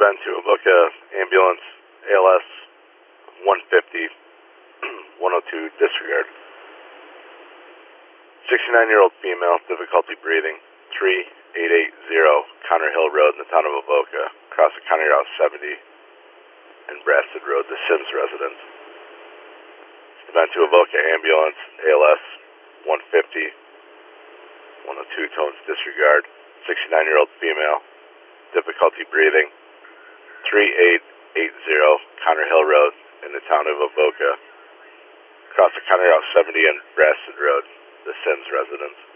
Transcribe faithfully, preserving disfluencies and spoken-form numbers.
been to Avoca ambulance, A L S one fifty, one oh two, disregard. sixty-nine-year-old female, difficulty breathing, three eight eight zero Connor Hill Road in the town of Avoca, across the County Route seventy and Brasted Road, the Sims residence. Event to Avoca ambulance, A L S one fifty, one oh two, tones disregard. sixty-nine-year-old female, difficulty breathing, three eight eight zero Connor Hill Road in the town of Avoca, across the County Route seventy and Brasted Road, the Sims residence.